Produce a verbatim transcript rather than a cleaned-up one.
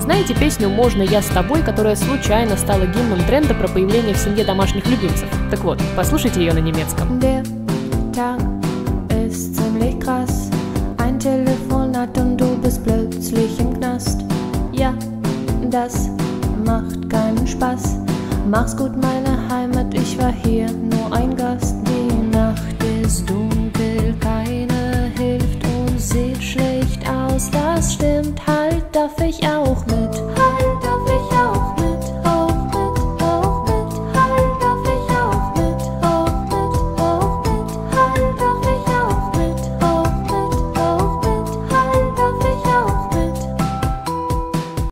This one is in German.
Знаете песню «Можно я с тобой», которая случайно стала гимном тренда про появление в семье домашних любимцев? Так вот, послушайте ее на немецком. Der Tag ist ziemlich krass. Ein Telefonat und du bist plötzlich im Knast. Ja, das macht keinen Spaß. Mach's gut, meine Heimat, ich war hier nur ein Gast.